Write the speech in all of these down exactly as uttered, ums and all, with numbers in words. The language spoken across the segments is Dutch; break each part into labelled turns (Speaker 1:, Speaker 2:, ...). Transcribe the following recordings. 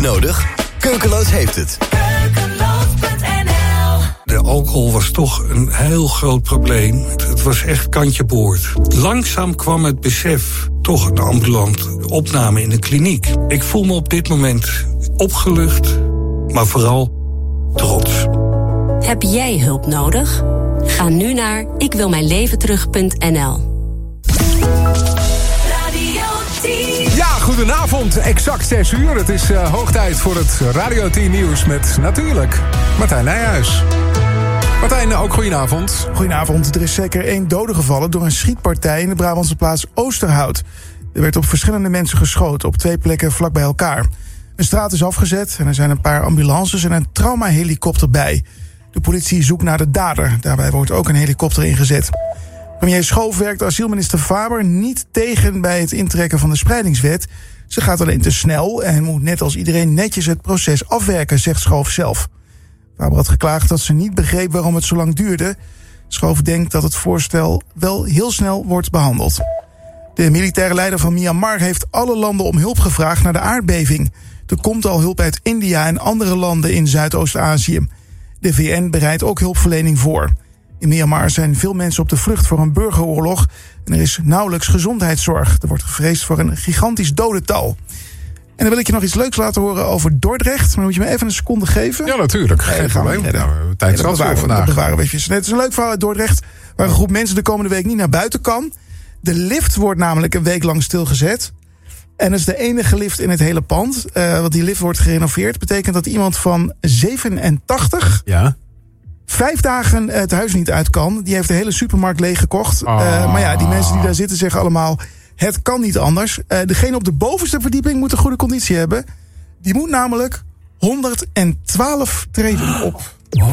Speaker 1: nodig? Keukeloos heeft het.
Speaker 2: Keukeloos punt n l.
Speaker 3: De alcohol was toch een heel groot probleem. Het was echt kantje boord. Langzaam kwam het besef, toch een ambulante opname in een kliniek. Ik voel me op dit moment opgelucht, maar vooral trots.
Speaker 4: Heb jij hulp nodig? Ga nu naar ikwilmijnleventerug punt n l.
Speaker 5: Ja, goedenavond. Exact zes uur. Het is uh, hoog tijd voor het Radio tien Nieuws met natuurlijk Martijn Nijhuis. Martijn, ook goedenavond.
Speaker 6: Goedenavond. Er is zeker één dode gevallen door een schietpartij in de Brabantse plaats Oosterhout. Er werd op verschillende mensen geschoten, op twee plekken vlak bij elkaar. Een straat is afgezet en er zijn een paar ambulances en een traumahelikopter bij. De politie zoekt naar de dader. Daarbij wordt ook een helikopter ingezet. Premier Schoof werkt asielminister Faber niet tegen bij het intrekken van de spreidingswet. Ze gaat alleen te snel en moet net als iedereen netjes het proces afwerken, zegt Schoof zelf. Faber had geklaagd dat ze niet begreep waarom het zo lang duurde. Schoof denkt dat het voorstel wel heel snel wordt behandeld. De militaire leider van Myanmar heeft alle landen om hulp gevraagd naar de aardbeving. Er komt al hulp uit India en andere landen in Zuidoost-Azië. De V N bereidt ook hulpverlening voor. In Myanmar zijn veel mensen op de vlucht voor een burgeroorlog en er is nauwelijks gezondheidszorg. Er wordt gevreesd voor een gigantisch dodental. En dan wil ik je nog iets leuks laten horen over Dordrecht. Maar moet je me even een seconde geven?
Speaker 5: Ja, natuurlijk. Geen probleem. Nou, tijd zat voor vandaag.
Speaker 6: Bewaren we even. Het is een leuk verhaal uit Dordrecht, waar een groep mensen de komende week niet naar buiten kan. De lift wordt namelijk een week lang stilgezet. En dat is de enige lift in het hele pand. Uh, want die lift wordt gerenoveerd. Betekent dat iemand van zevenentachtig...
Speaker 5: Ja.
Speaker 6: Vijf dagen het huis niet uit kan. Die heeft de hele supermarkt leeggekocht.
Speaker 5: Oh.
Speaker 6: Uh, maar ja, die mensen die daar zitten zeggen allemaal, het kan niet anders. Uh, degene op de bovenste verdieping moet een goede conditie hebben. Die moet namelijk honderdtwaalf treden op.
Speaker 5: Oh.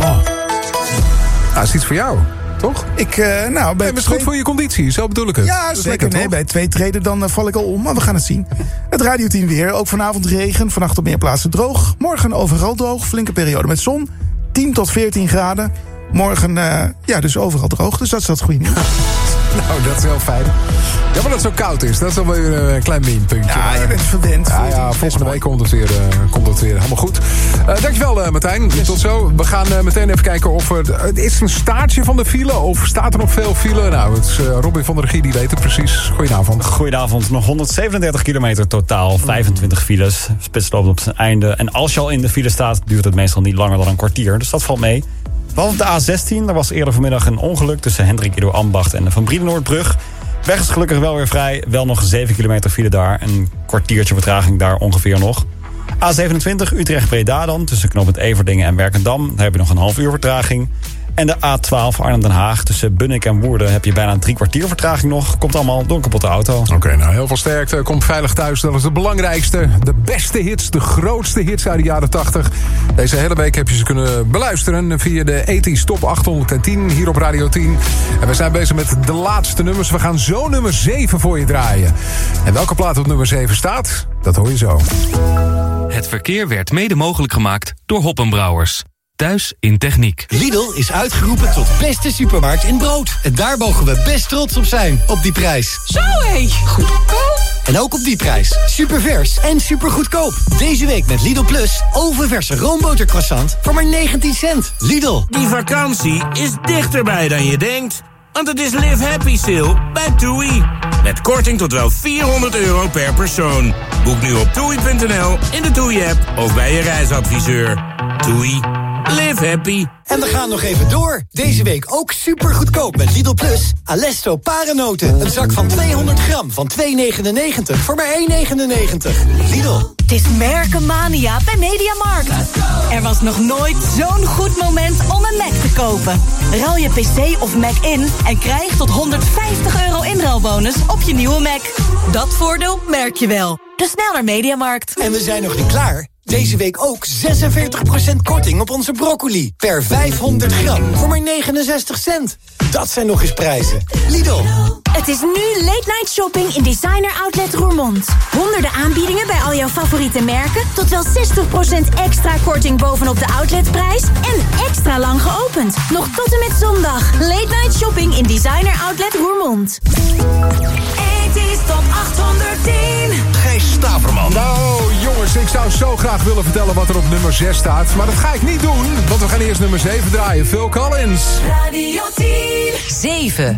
Speaker 5: Dat is iets voor jou, toch?
Speaker 6: Ik, uh, nou, bij
Speaker 5: nee, het is
Speaker 6: twee...
Speaker 5: goed voor je conditie, zo bedoel ik het.
Speaker 6: Ja, zeker. Lekker, nee, bij twee treden dan uh, val ik al om, maar we gaan het zien. Het radioteam weer. Ook vanavond regen, vannacht op meer plaatsen droog. Morgen overal droog, flinke periode met zon. tien tot veertien graden. Morgen, uh, ja, dus overal droog. Dus dat is dat goede nieuws.
Speaker 5: Nou, dat is heel fijn. Ja, maar dat het zo koud is. Dat is dan weer een klein minpuntje.
Speaker 6: Ja, maar je bent verwend.
Speaker 5: Ja, ja, volgende week komt het weer, uh, komt het weer helemaal goed. Uh, dankjewel, uh, Martijn. Yes. Tot zo. We gaan uh, meteen even kijken of er... Uh, het is een staartje van de file of staat er nog veel file? Nou, het is uh, Robin van der Regie, die weet het precies. Goedenavond.
Speaker 7: Goedenavond. Nog honderdzevenendertig kilometer totaal. vijfentwintig files. Spits loopt op zijn einde. En als je al in de file staat, duurt het meestal niet langer dan een kwartier. Dus dat valt mee. Behalve de A zestien, er was eerder vanmiddag een ongeluk tussen Hendrik Ido Ambacht en de Van Brienenoordbrug. Weg is gelukkig wel weer vrij, wel nog zeven kilometer file daar. Een kwartiertje vertraging daar ongeveer nog. A zevenentwintig Utrecht-Breda dan, tussen knooppunt Everdingen en Werkendam. Daar heb je nog een half uur vertraging. En de A twaalf Arnhem-Den Haag, tussen Bunnik en Woerden heb je bijna een drie kwartier vertraging nog. Komt allemaal door een kapotte auto.
Speaker 5: Oké, okay, nou heel veel sterkte. Kom veilig thuis. Dat is het belangrijkste. De beste hits, de grootste hits uit de jaren tachtig. Deze hele week heb je ze kunnen beluisteren via de ethisch Top achthonderdtien hier op Radio tien. En we zijn bezig met de laatste nummers. We gaan zo nummer zeven voor je draaien. En welke plaat op nummer zeven staat, dat hoor je zo.
Speaker 8: Het verkeer werd mede mogelijk gemaakt door Hoppenbrouwers. Thuis in techniek.
Speaker 9: Lidl is uitgeroepen tot beste supermarkt in brood. En daar mogen we best trots op zijn, op die prijs.
Speaker 2: Zo hé, goedkoop.
Speaker 9: En ook op die prijs. Supervers en supergoedkoop. Deze week met Lidl Plus oververse roombotercroissant voor maar negentien cent. Lidl.
Speaker 10: Die vakantie is dichterbij dan je denkt. Want het is Live Happy Sale bij TUI. Met korting tot wel vierhonderd euro per persoon. Boek nu op toei punt n l, in de TUI-app of bij je reisadviseur. TUI. Live happy.
Speaker 9: En we gaan nog even door. Deze week ook super goedkoop met Lidl Plus. Alesto parenoten. Een zak van tweehonderd gram van twee negenennegentig voor maar één negenennegentig. Lidl.
Speaker 11: Het is merkenmania bij Mediamarkt. Er was nog nooit zo'n goed moment om een Mac te kopen. Ruil je pc of Mac in en krijg tot honderdvijftig euro inruilbonus op je nieuwe Mac. Dat voordeel merk je wel. Dus snel naar Mediamarkt.
Speaker 9: En we zijn nog niet klaar. Deze week ook zesenveertig procent korting op onze broccoli. Per vijfhonderd gram voor maar negenenzestig cent. Dat zijn nog eens prijzen. Lidl.
Speaker 11: Het is nu late night shopping in Designer Outlet Roermond. Honderden aanbiedingen bij al jouw favoriete merken. Tot wel zestig procent extra korting bovenop de outletprijs. En extra lang geopend. Nog tot en met zondag. Late night shopping in Designer Outlet Roermond.
Speaker 2: Het is top achthonderdtien.
Speaker 5: Gijs Staverman. Nou jongens, ik zou zo graag willen vertellen wat er op nummer zes staat. Maar dat ga ik niet doen, want we gaan eerst nummer zeven draaien. Phil Collins.
Speaker 2: Radio tien.
Speaker 12: zeven.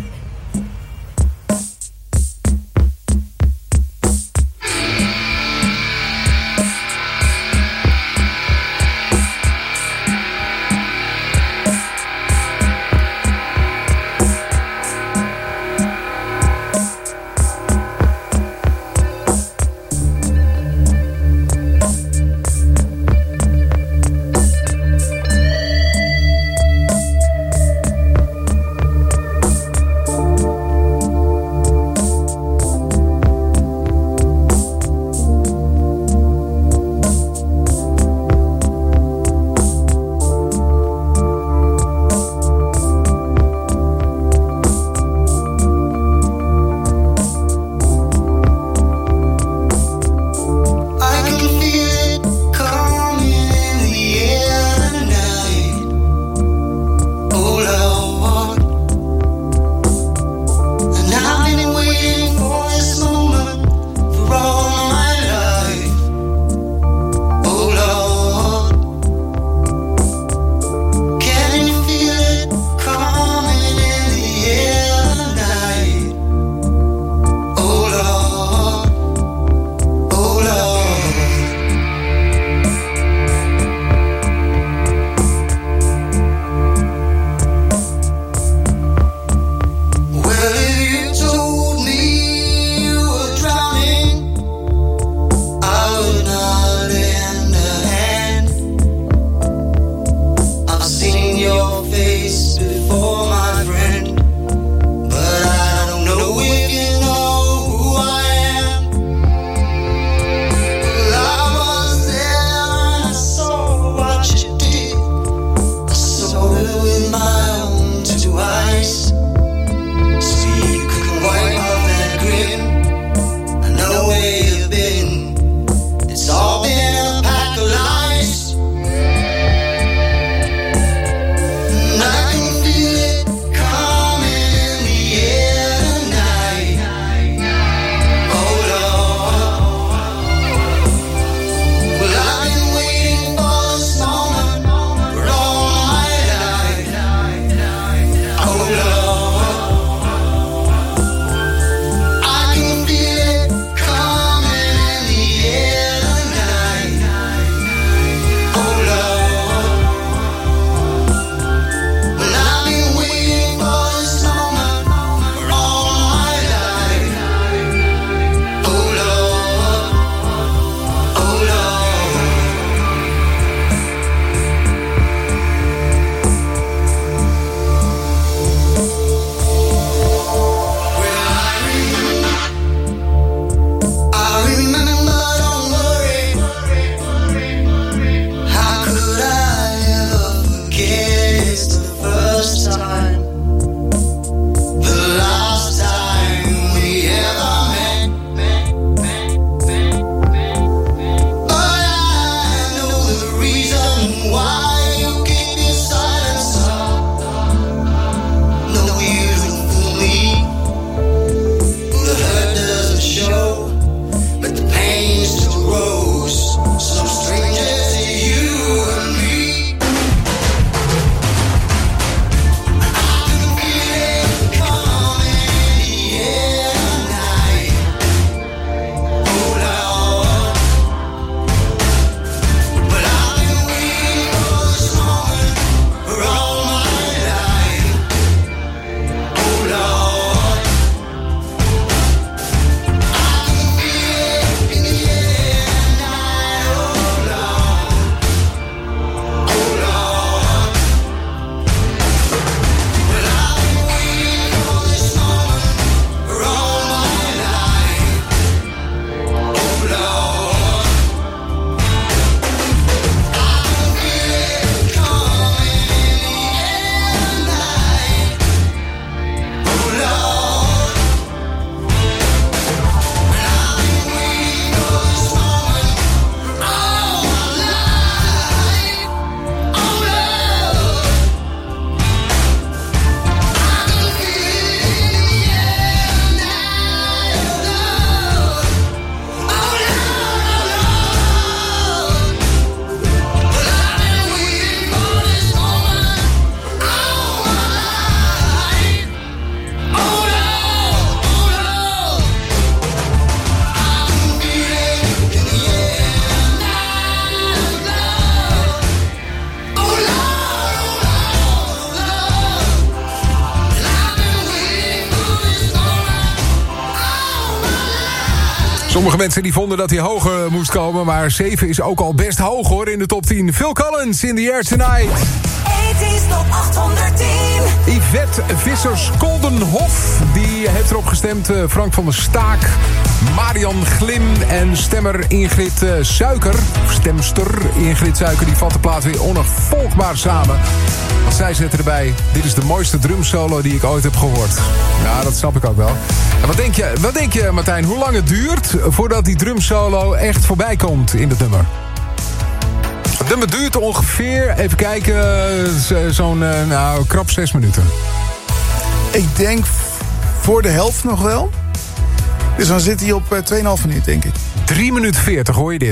Speaker 5: Sommige mensen die vonden dat hij hoger moest komen, maar zeven is ook al best hoog hoor in de top tien. Phil Collins, In the Air Tonight.
Speaker 2: eighties Top achthonderdtien.
Speaker 5: Yvette Vissers-Koldenhof, die heeft erop gestemd. Uh, Frank van der Staak, Marian Glim en stemmer Ingrid uh, Suiker. Of stemster Ingrid Suiker, die vat de plaat weer onafvolgbaar samen. Want zij zetten erbij, dit is de mooiste drumsolo die ik ooit heb gehoord. Ja, dat snap ik ook wel. En wat denk je, wat denk je Martijn, hoe lang het duurt voordat die drumsolo echt voorbij komt in het nummer? Het nummer duurt ongeveer, even kijken, zo'n nou, krap zes minuten.
Speaker 6: Ik denk voor de helft nog wel. Dus dan zit hij op uh, twee komma vijf minuut, denk ik.
Speaker 5: drie minuten veertig, hoor je dit?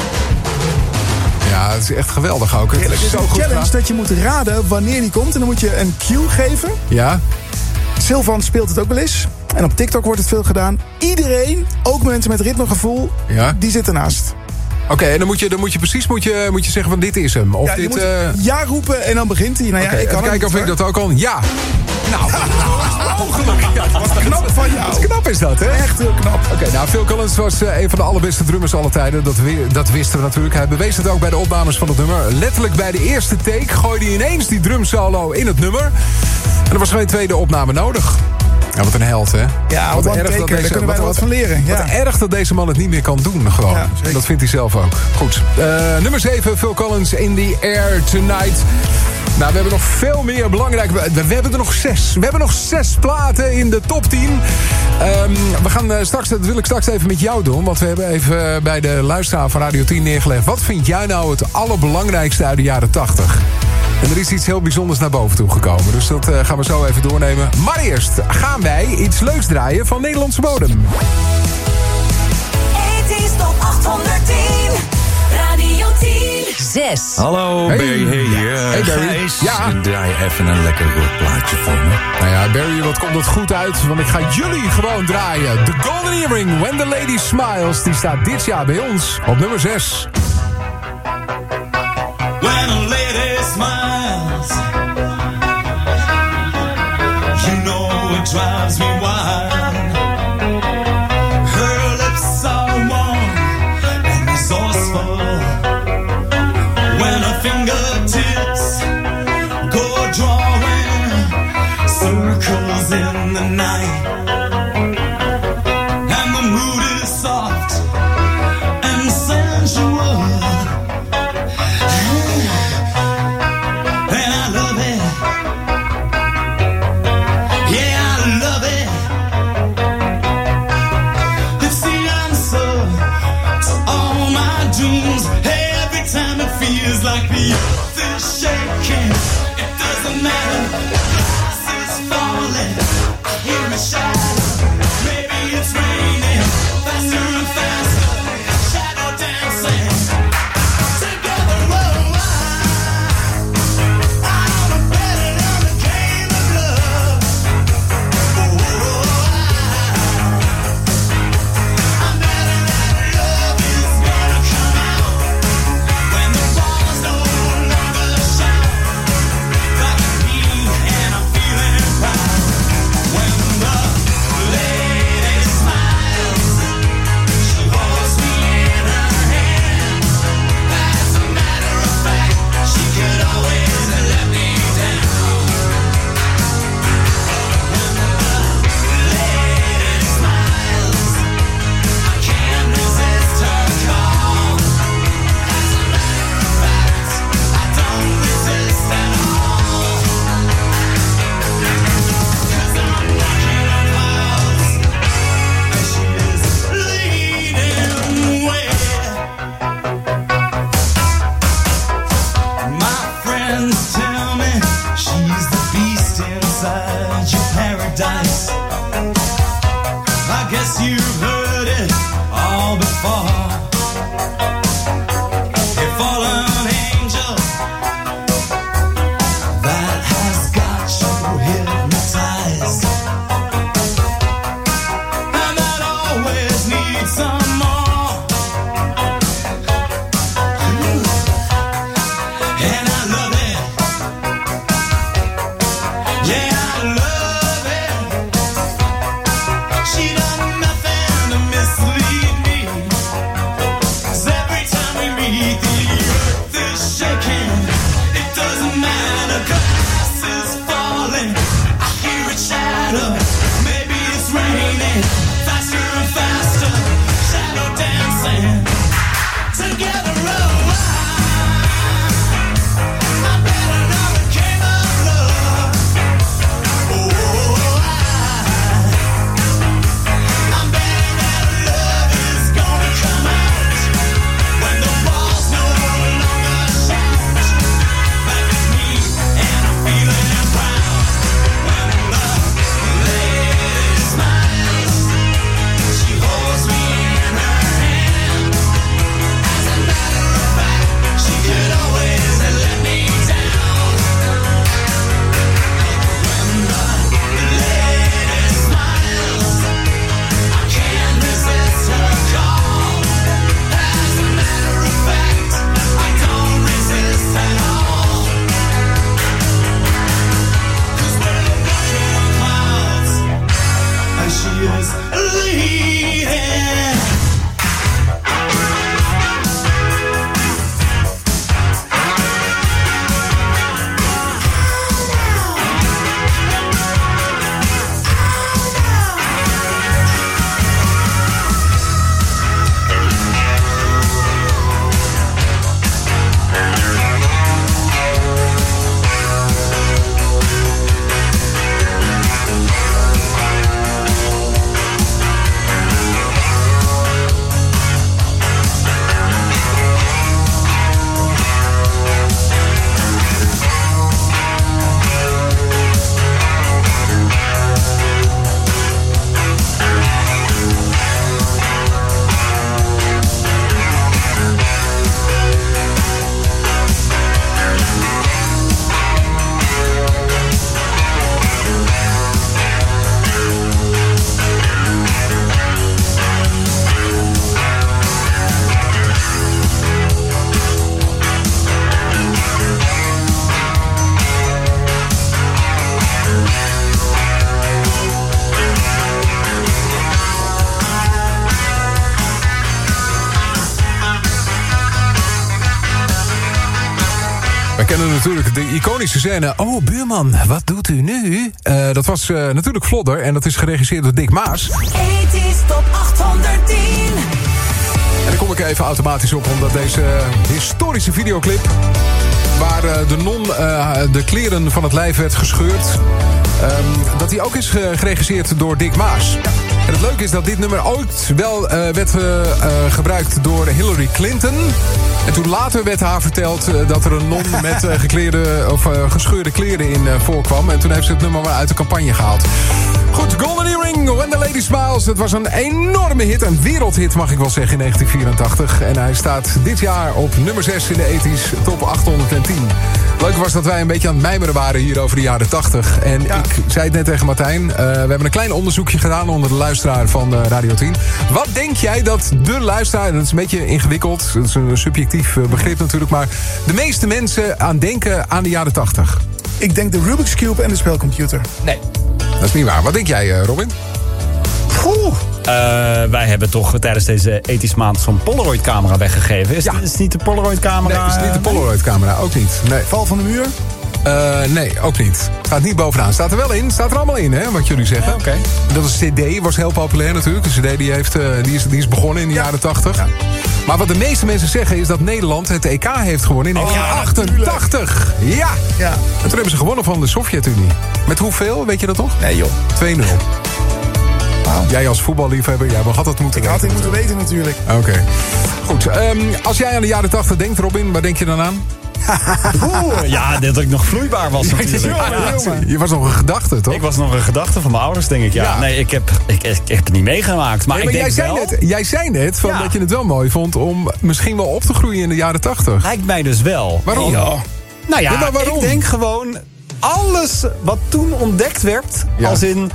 Speaker 5: Ja, het is echt geweldig ook. Het
Speaker 6: Heerlijk, is zo goed challenge gedaan. Dat je moet raden wanneer die komt. En dan moet je een cue geven.
Speaker 5: Ja.
Speaker 6: Sylvan speelt het ook wel eens. En op TikTok wordt het veel gedaan. Iedereen, ook mensen met ritmegevoel, ja. die zit ernaast.
Speaker 5: Oké, okay, en dan moet je, dan moet je precies moet je, moet je zeggen van dit is hem. Of
Speaker 6: ja,
Speaker 5: dit,
Speaker 6: je moet
Speaker 5: uh...
Speaker 6: ja roepen en dan begint hij. Nou ja,
Speaker 5: okay,
Speaker 6: ik kan
Speaker 5: even kijken of ik dat ook kan. Ja. Nou, mogelijk. Ja,
Speaker 6: wat knap van jou.
Speaker 5: Wat knap is dat, hè?
Speaker 6: Echt heel knap.
Speaker 5: Oké, okay, nou, Phil Collins was uh, een van de allerbeste drummers aller tijden. Dat, we, dat wisten we natuurlijk. Hij bewees het ook bij de opnames van het nummer. Letterlijk bij de eerste take gooide hij ineens die drumsolo in het nummer. En er was geen tweede opname nodig. Ja, wat een held, hè?
Speaker 6: Ja, wat erg dat deze, daar kunnen wij wat, wat van leren. Ja.
Speaker 5: Wat erg dat deze man het niet meer kan doen, gewoon. Ja, dat vindt hij zelf ook. Goed. Uh, nummer zeven, Phil Collins, In the Air Tonight. Nou, we hebben nog veel meer belangrijk. We, we hebben er nog zes. We hebben nog zes platen in de top tien. Um, we gaan uh, straks, dat wil ik straks even met jou doen. Want we hebben even uh, bij de luisteraar van Radio tien neergelegd. Wat vind jij nou het allerbelangrijkste uit de jaren tachtig? En er is iets heel bijzonders naar boven toe gekomen. Dus dat uh, gaan we zo even doornemen. Maar eerst gaan wij iets leuks draaien van Nederlandse bodem.
Speaker 2: eighties Top achthonderdtien. Radio tien.
Speaker 4: zes.
Speaker 12: Hallo,
Speaker 5: hey.
Speaker 12: Barry hier.
Speaker 5: Hey, Barry.
Speaker 12: Gijs,
Speaker 5: ja.
Speaker 12: draai even een lekker plaatje voor me.
Speaker 5: Nou ja, Barry, wat komt dat goed uit? Want ik ga jullie gewoon draaien. The Golden Earring, When the Lady Smiles. Die staat dit jaar bij ons op nummer zes.
Speaker 13: When a lady smiles, you know it drives me wild. Her lips are warm and resourceful. When her fingertips go drawing circles in the night, and the mood is soft and sensual. And I love it. Yeah, I love it.
Speaker 5: Wij kennen natuurlijk de iconische scène... Oh, buurman, wat doet u nu? Uh, dat was uh, natuurlijk Vlodder en dat is geregisseerd door Dick Maas.
Speaker 2: ethisch Top achthonderdtien.
Speaker 5: En daar kom ik even automatisch op, omdat deze historische videoclip... waar uh, de non uh, de kleren van het lijf werd gescheurd... Um, dat die ook is geregisseerd door Dick Maas. En het leuke is dat dit nummer ooit wel uh, werd uh, uh, gebruikt door Hillary Clinton. En toen later werd haar verteld uh, dat er een non met uh, gekleurde, of, uh, gescheurde kleren in uh, voorkwam. En toen heeft ze het nummer maar uit de campagne gehaald. Goed, Golden Earring, When the Lady Smiles. Dat was een enorme hit, een wereldhit mag ik wel zeggen in negentien vierentachtig. En hij staat dit jaar op nummer zes in de ethisch top achthonderdtien. Leuk was dat wij een beetje aan het mijmeren waren hier over de jaren tachtig. En ja. ik zei het net tegen Martijn. Uh, we hebben een klein onderzoekje gedaan onder de luisteraar van uh, Radio tien. Wat denk jij dat de luisteraar, dat is een beetje ingewikkeld. Dat is een subjectief uh, begrip natuurlijk. Maar de meeste mensen aan denken aan de jaren tachtig?
Speaker 6: Ik denk de Rubik's Cube en de spelcomputer.
Speaker 5: Nee, dat is niet waar. Wat denk jij, uh, Robin?
Speaker 7: Oeh. Uh, wij hebben toch tijdens deze ethisch maand zo'n Polaroid-camera weggegeven. Is, ja. is het niet de Polaroid-camera?
Speaker 5: Nee, is niet de Polaroid-camera. Ook niet. Nee.
Speaker 6: Val van de muur?
Speaker 5: Uh, nee, ook niet. Staat niet bovenaan. Staat er wel in. Staat er allemaal in, hè, wat jullie zeggen.
Speaker 7: Ja, okay.
Speaker 5: Dat is C D, was heel populair natuurlijk. De C D die heeft, uh, die is, die is begonnen in de ja. jaren tachtig. Ja. Maar wat de meeste mensen zeggen is dat Nederland het E K heeft gewonnen in negentien achtentachtig. Oh, ja. ja. En toen hebben ze gewonnen van de Sovjet-Unie. Met hoeveel, weet je dat toch?
Speaker 6: Nee, joh.
Speaker 5: twee nul. Wow. Jij als voetballiefhebber, jij had het moeten
Speaker 6: ik
Speaker 5: weten.
Speaker 6: Ik had het moeten weten natuurlijk.
Speaker 5: Oké. Okay. Goed, um, als jij aan de jaren tachtig denkt, Robin, waar denk je dan aan?
Speaker 7: Oeh, ja, dat ik nog vloeibaar was natuurlijk. Ja,
Speaker 5: ja, je was nog een gedachte, toch?
Speaker 7: Ik was nog een gedachte van mijn ouders, denk ik. Ja. ja. Nee, ik heb, ik, ik heb het niet meegemaakt. Maar, nee, maar ik denk
Speaker 5: jij, zei
Speaker 7: wel...
Speaker 5: net, jij zei net van ja. dat je het wel mooi vond om misschien wel op te groeien in de jaren tachtig.
Speaker 7: Lijkt mij dus wel.
Speaker 5: Waarom?
Speaker 7: Ja. Nou ja,
Speaker 5: ja waarom?
Speaker 7: ik denk gewoon alles wat toen ontdekt werd, ja. als in uh,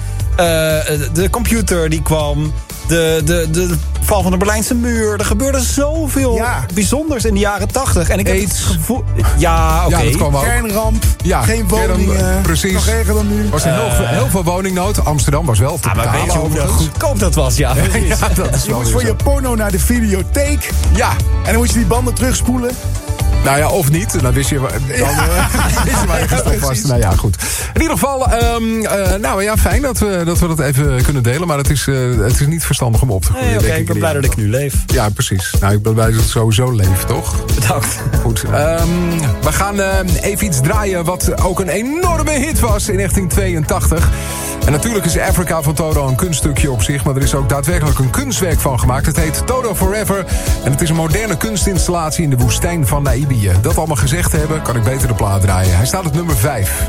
Speaker 7: de computer die kwam... De, de, de val van de Berlijnse muur. Er gebeurde zoveel ja. bijzonders in de jaren tachtig. En ik heb het gevoel... Ja, oké. Okay.
Speaker 6: Ja, Kernramp, ja, geen woningen.
Speaker 5: Kern, precies.
Speaker 6: Nog erger dan nu.
Speaker 5: Was er uh, heel, heel veel woningnood. Amsterdam was wel te
Speaker 7: betalen. Maar weet je hoe goedkoop dat was? Ja,
Speaker 5: ja, dat is
Speaker 6: je moest voor zo. Je porno naar de videotheek.
Speaker 5: Ja.
Speaker 6: En dan moest je die banden terugspoelen.
Speaker 5: Nou ja, of niet. Dan wist je, dan, ja. wist je waar je gestopt was. Nou ja, goed. In ieder geval, um, uh, nou ja, fijn dat we, dat we dat even kunnen delen. Maar het is, uh, het is niet verstandig om op te groeien.
Speaker 7: Nee, Oké, okay, ik ben blij dat ik nu leef.
Speaker 5: Ja, precies. Nou, ik ben blij dat ik sowieso leef, toch?
Speaker 7: Bedankt.
Speaker 5: Goed. Um, we gaan uh, even iets draaien wat ook een enorme hit was in negentien tweeëntachtig. En natuurlijk is Africa van Toto een kunststukje op zich. Maar er is ook daadwerkelijk een kunstwerk van gemaakt. Het heet Toto Forever. En het is een moderne kunstinstallatie in de woestijn van Namibië. Dat allemaal gezegd hebben, kan ik beter de plaat draaien. Hij staat op nummer vijf.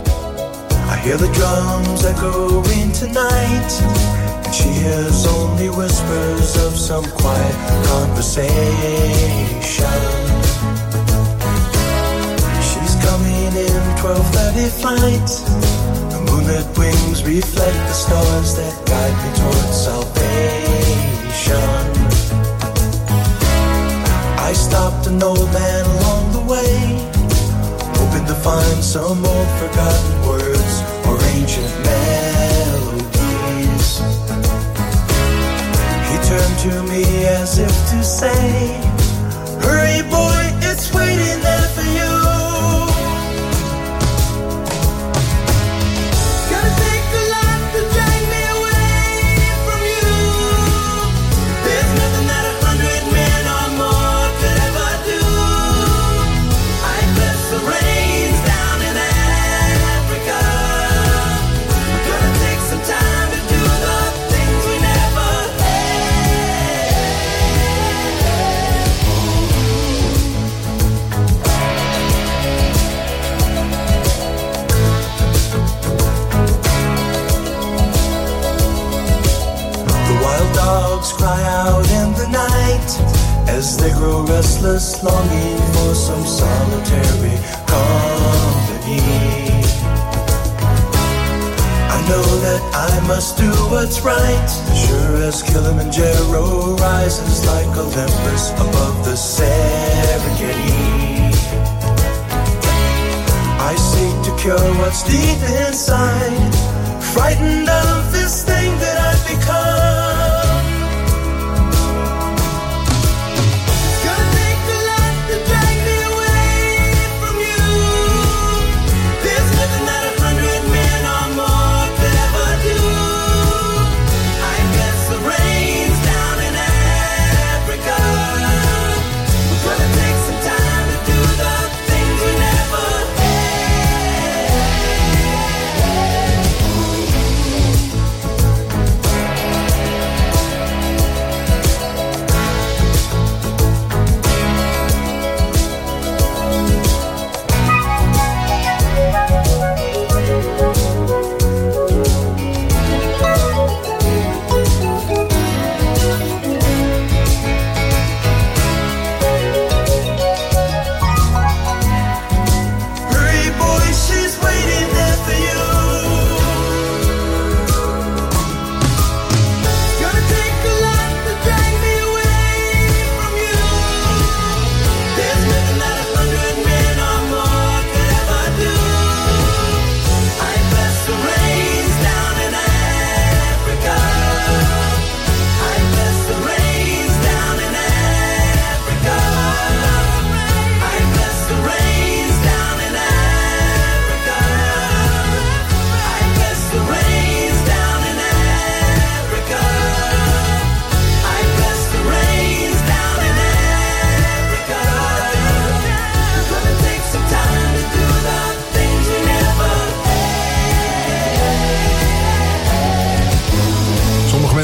Speaker 14: I hear the drums echoing tonight. And she hears only whispers of some quiet conversation. She's coming in twelve thirty flight. The moonlit wings reflect the stars that guide me towards salvation. I stopped an old man along the way, hoping to find some old forgotten words or ancient melodies. He turned to me as if to say, hurry boy, it's waiting there for you. Cry out in the night as they grow restless, longing for some solitary company. I know that I must do what's right, sure as Kilimanjaro rises like Olympus above the Serengeti. I seek to cure what's deep inside, frightened of this thing that I've become. Gonna take a lot to drag me away from you.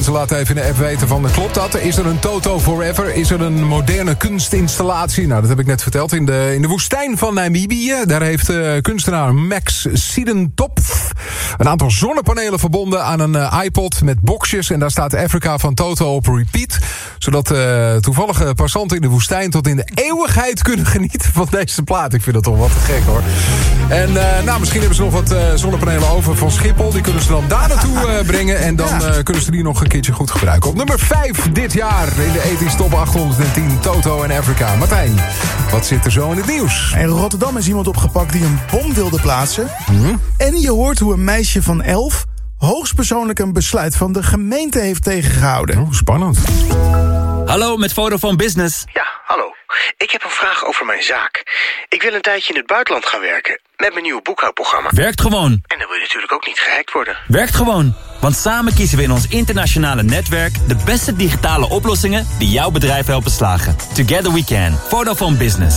Speaker 5: Mensen, laten even in de app weten van, klopt dat? Is er een Toto Forever? Is er een moderne kunstinstallatie? Nou, dat heb ik net verteld. In de, in de woestijn van Namibië. Daar heeft uh, kunstenaar Max Siedentopf een aantal zonnepanelen verbonden aan een uh, iPod met boxjes. En daar staat Africa van Toto op repeat. Zodat uh, toevallige passanten in de woestijn tot in de eeuwigheid kunnen genieten van deze plaat. Ik vind dat toch wat te gek, hoor. En uh, nou, misschien hebben ze nog wat uh, zonnepanelen over van Schiphol. Die kunnen ze dan daar naartoe uh, brengen. En dan uh, kunnen ze die nog een keertje goed gebruiken. Op nummer vijf dit jaar in de ethisch top achthonderdtien. Toto en Africa. Martijn, wat zit er zo in het nieuws?
Speaker 6: In Rotterdam is iemand opgepakt die een bom wilde plaatsen. Mm-hmm. En je hoort hoe een meisje van elf hoogstpersoonlijk een besluit van de gemeente heeft tegengehouden.
Speaker 5: Oh, spannend.
Speaker 15: Hallo, met Vodafone Business.
Speaker 16: Ja, hallo. Ik heb een vraag over mijn zaak. Ik wil een tijdje in het buitenland gaan werken. Met mijn nieuwe boekhoudprogramma.
Speaker 15: Werkt gewoon.
Speaker 16: En dan wil je natuurlijk ook niet gehackt worden.
Speaker 15: Werkt gewoon. Want samen kiezen we in ons internationale netwerk de beste digitale oplossingen die jouw bedrijf helpen slagen. Together we can. Vodafone Business.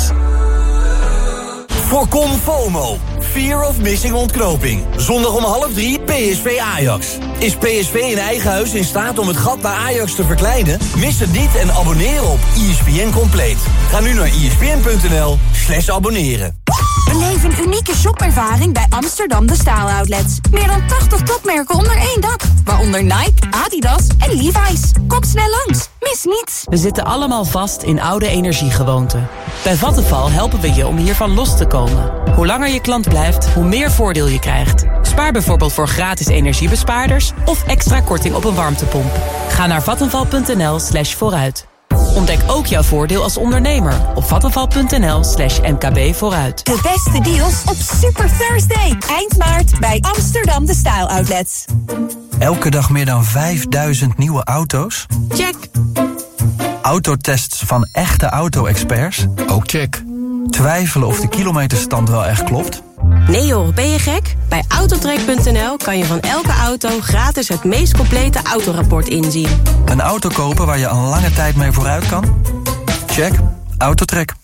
Speaker 9: Voorkom FOMO. Fear of missing ontknoping. Zondag om half drie P S V Ajax. Is P S V in eigen huis in staat om het gat bij Ajax te verkleinen? Mis het niet en abonneer op E S P N Compleet. Ga nu naar espn.nl slash abonneren.
Speaker 11: Beleef een unieke shopervaring bij Amsterdam De Staal Outlets. Meer dan tachtig topmerken onder één dak. Waaronder Nike, Adidas en Levi's. Kom snel langs. Mis niets.
Speaker 17: We zitten allemaal vast in oude energiegewoonten. Bij Vattenfall helpen we je om hiervan los te komen. Hoe langer je klant blijft, hoe meer voordeel je krijgt. Spaar bijvoorbeeld voor gratis energiebespaarders of extra korting op een warmtepomp. Ga naar vattenfall.nl slash vooruit. Ontdek ook jouw voordeel als ondernemer op vattenfall.nl slash mkb vooruit.
Speaker 11: De beste deals op Super Thursday. Eind maart bij Amsterdam De Style Outlets.
Speaker 18: Elke dag meer dan vijfduizend nieuwe auto's?
Speaker 11: Check.
Speaker 18: Autotests van echte auto-experts?
Speaker 12: Ook check.
Speaker 18: Twijfelen of de kilometerstand wel echt klopt?
Speaker 4: Nee joh, ben je gek? Bij autotrack punt n l kan je van elke auto gratis het meest complete autorapport inzien.
Speaker 18: Een auto kopen waar je een lange tijd mee vooruit kan? Check. Autotrack.